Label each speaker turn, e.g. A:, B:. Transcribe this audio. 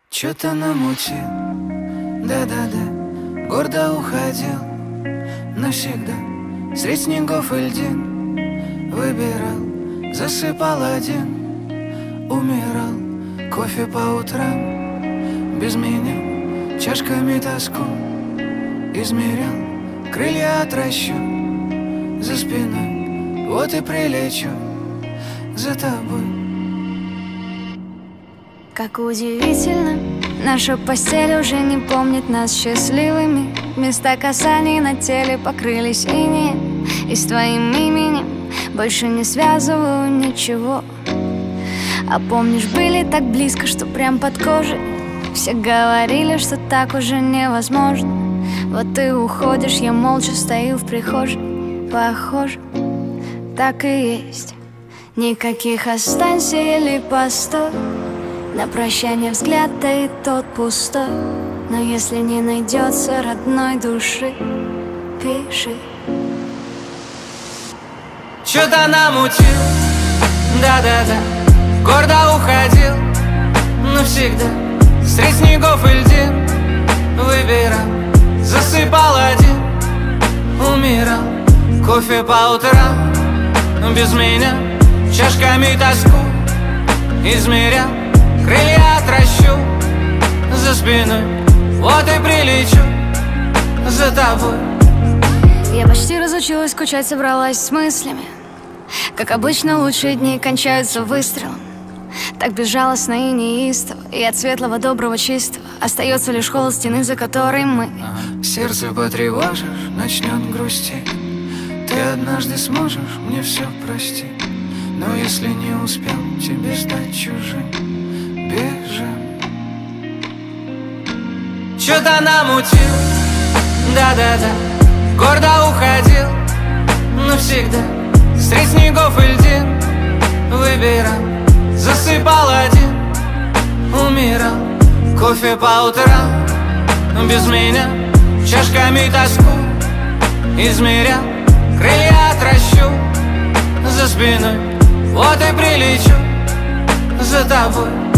A: Чё-то намутил, да-да-да, гордо уходил навсегда. Средь снегов и льдин выбирал, засыпал один, умирал. Кофе по утрам без меня, чашками тоску измерял. Крылья отращу за спиной, вот и прилечу за тобой.
B: Как удивительно, наша постель уже не помнит нас счастливыми. Места касаний на теле покрылись инеем, и с твоим именем больше не связываю ничего. А помнишь, были так близко, что прям под кожей. Все говорили, что так уже невозможно. Вот ты уходишь, я молча стою в прихожей. Похоже, так и есть. Никаких останься или постой. На прощание взгляд, да и тот пустой. Но если не найдется родной души, пиши.
A: Чё-то намутил, да-да-да, гордо уходил навсегда. Средь снегов и льдин выбирал, засыпал один, умирал. Кофе по утрам без меня, чашками тоску измерял. Крылья отращу за спиной, вот и прилечу за тобой.
B: Я почти разучилась скучать, собралась с мыслями. Как обычно, лучшие дни кончаются выстрелом. Так безжалостно и неистово, и от светлого, доброго, чистого остается лишь холод стены, за которой мы.
A: Сердце потревожишь, начнет грустить. Ты однажды сможешь мне все простить. Но если не успел тебе стать чужим, бежим. Чё-то намутил, да-да-да, гордо уходил навсегда. Средь снегов и льдин выбирал, засыпал один, умирал. Кофе по утрам без меня, чашками тоску измерял. Крылья отращу за спиной, вот и прилечу за тобой.